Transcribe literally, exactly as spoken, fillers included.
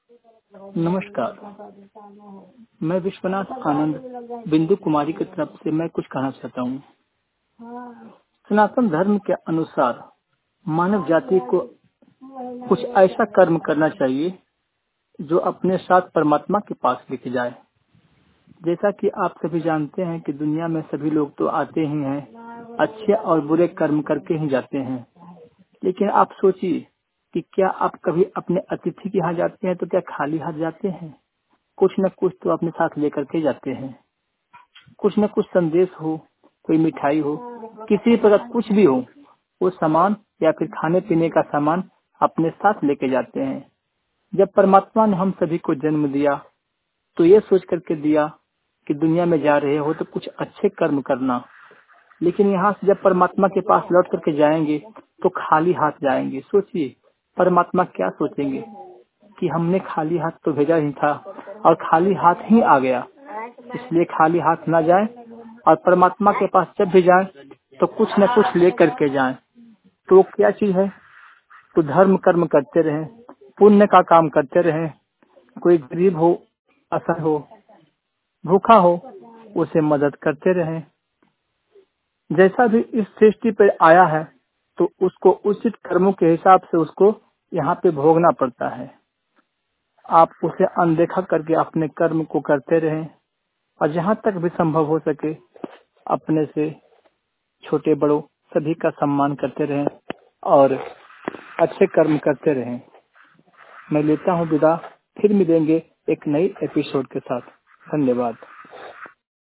नमस्कार। मैं विश्वनाथ आनंद बिंदु कुमारी की तरफ से मैं कुछ कहना चाहता हूँ। सनातन धर्म के अनुसार मानव जाति को कुछ ऐसा कर्म करना चाहिए जो अपने साथ परमात्मा के पास लेके जाए। जैसा कि आप सभी जानते हैं कि दुनिया में सभी लोग तो आते ही हैं, अच्छे और बुरे कर्म करके ही जाते हैं। लेकिन आप सोचिए कि क्या आप कभी अपने अतिथि के यहाँ जाते हैं तो क्या खाली हाथ जाते हैं? कुछ न कुछ तो अपने साथ लेकर के जाते हैं। कुछ न कुछ संदेश हो, कोई मिठाई हो, किसी प्रकार कुछ भी हो, वो सामान या फिर खाने पीने का सामान अपने साथ लेके जाते हैं। जब परमात्मा ने हम सभी को जन्म दिया तो ये सोच करके दिया कि दुनिया में जा रहे हो तो कुछ अच्छे कर्म करना। लेकिन यहाँ से जब परमात्मा के पास लौट करके जाएंगे तो खाली हाथ जाएंगे। सोचिए परमात्मा क्या सोचेंगे कि हमने खाली हाथ तो भेजा ही था और खाली हाथ ही आ गया। इसलिए खाली हाथ ना जाए और परमात्मा के पास जब भी जाए तो कुछ न कुछ ले करके जाए। तो क्या चीज है? तो धर्म कर्म करते रहें, पुण्य का काम करते रहें। कोई गरीब हो, असहाय हो, भूखा हो, उसे मदद करते रहें। जैसा भी इस सृष्टि पर आया है तो उसको उचित कर्मों के हिसाब से उसको यहाँ पे भोगना पड़ता है। आप उसे अनदेखा करके अपने कर्म को करते रहें और जहाँ तक भी संभव हो सके अपने से छोटे बड़ों सभी का सम्मान करते रहें और अच्छे कर्म करते रहें। मैं लेता हूँ विदा, फिर मिलेंगे एक नई एपिसोड के साथ। धन्यवाद।